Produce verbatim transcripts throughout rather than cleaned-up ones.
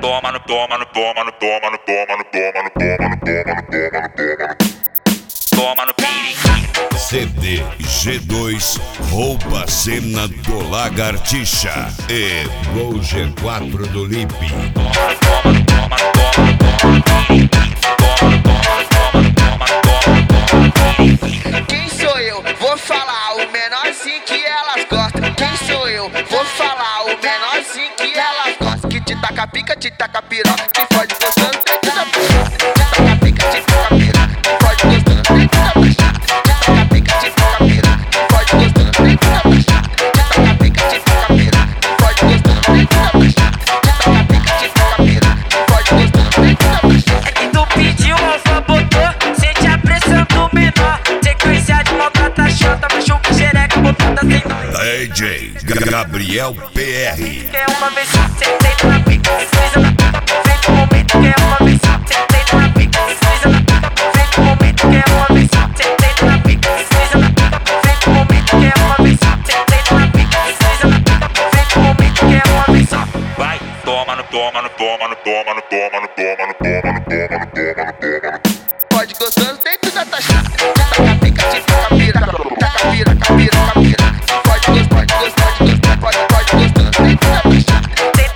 toma no toma no toma no toma no toma no toma no toma no toma no toma no toma no toma no piriquinho. C D G dois rouba a cena do Lagartixa e Gol G quatro do Lipe. Toma no toma no toma no toma no piriquinho. Toma no toma no toma no toma no toma no toma no piriquinho. Quem sou eu? Vou falar o menorzinho que elas gostam. Quem sou eu? Vou falar o menorzinho que elas gostam. Que te taca pica, te taca piroca, que fode gostando, tem que dar puxada. Te taca pica, te taca piroca, que fode gostando, tem que dar puxada. Te taca pica, te taca piroca, que fode gostando, tem que dar puxada. Te taca pica, te taca piroca, que fode gostando, tem que dar puxada. Te taca pica, te taca piroca, que fode gostando, tem que dar puxada. É que tu pediu, alfa botou, sente a pressão do menor. Sequência de maltrata chata, machuca xereca, botada sem dó. D J Gabriel P R. Quer uma vez só, cê deita na pica, desliza na pica, aproveita o momento. Quer uma vez só, cê deita na pica, desliza na pica, aproveita o momento. Quer uma vez só, cê deita na pica, desliza na pica, aproveita o momento. Quer uma vez só, cê deita na pica, desliza na pica, aproveita o momento. Quer uma vez só. Vai, toma no toma no toma no toma no toma no toma no toma no toma no toma no toma no. Pode gostando dentro da taxada. Te taca pica, te taca piroca, taca piroca, piroca, piroca. Pode gostar, pode gostar, pode gostar, pode, pode gostando dentro da taxada.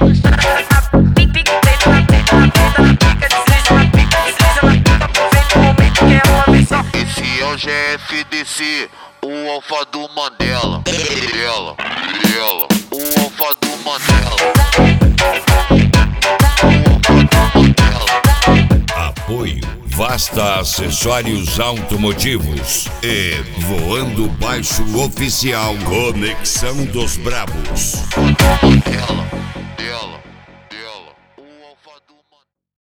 Esse é o G F D C, o alfa do Mandela. Ela, ela, o alfa do Mandela. Apoio Vasta Acessórios Automotivos e Voando Baixo Oficial Conexão dos Brabos. Ela, ela, ela, o alfa do Mandela.